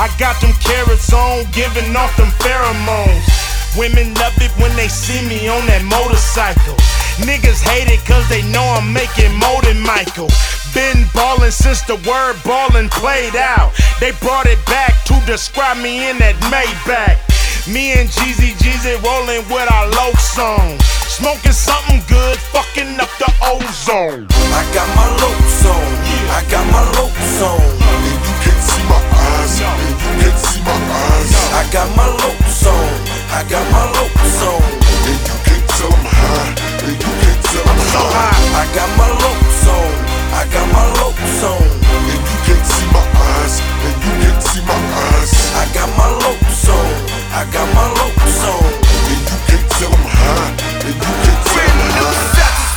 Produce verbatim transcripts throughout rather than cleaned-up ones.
I got them carrots on, giving off them pheromones. Women love it when they see me on that motorcycle. Niggas hate it cause they know I'm making more than Michael. Been ballin' since the word ballin' played out. They brought it back to describe me in that Maybach. Me and Jeezy Jeezy rollin' with our low song. Smoking something good, fucking up the ozone. I got my lopes on, I got my lopes on, and you can't see my eyes, and you can't see my eyes. I got my lopes on, I got my lopes on, and you can't tell I'm high, and you can't tell I'm so high. I got my lopes on, I got my lopes on, and you can't see my eyes, and you can't see my eyes. I got my lopes on, I got my lopes on, and you can't tell I'm high, and you can't tell I'm high.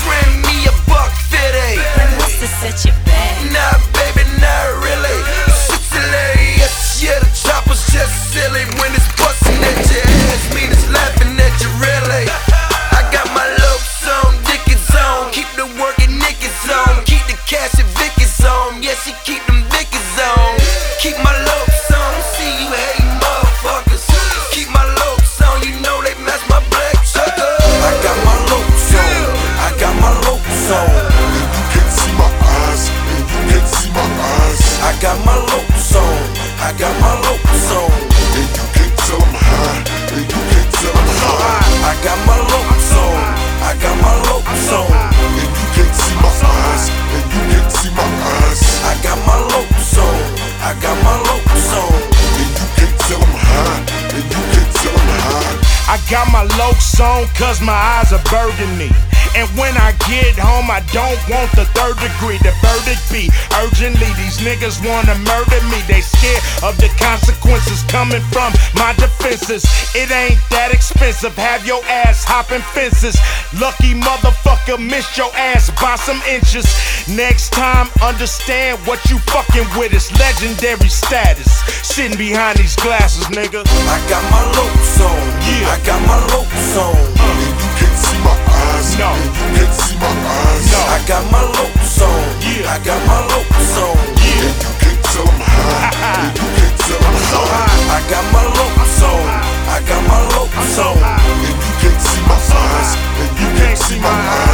Set you back. Nah, baby, not really. Shit's hilarious. Yeah, the chopper's just silly when it's busting at your ass. Mean it's laughing at you, really. I got my lopes on, Dickies on. Keep the working niggas on. Keep the cash and Vicky's on. Yeah, she keep them Vicky's on. Keep my lopes on. See you hating motherfuckers. Keep my lopes on. You know they match my black sugar. I got my lopes on. I got my lopes on. I got my lopes on, I got my lopes on, and you can't tell I'm high, and you can't tell I'm high. I got my lopes on, I got my lopes on, and you can't see my eyes, and you can't see my eyes. I got my lopes on, I got my lopes on, and you can't tell I'm high, and you can't tell I'm high. I got my lopes on cause my eyes are burgundy. And when I get home, I don't want the third degree. The verdict be urgently, these niggas wanna murder me. They scared of the consequences coming from my defenses. It ain't that expensive, have your ass hopping fences. Lucky motherfucker, missed your ass by some inches. Next time, understand what you fucking with is legendary status. Sitting behind these glasses, nigga. I got my lopes on, yeah. I got my lopes on, uh. and you can't see my eyes. No. You can't see my eyes. No. I got my lopes on. Yeah. I got my lopes on. Yeah. And you can't tell I'm high. And you can't tell I'm so high. I got my lopes on. I got my lopes on. And you can't see my eyes. And you can't see my eyes.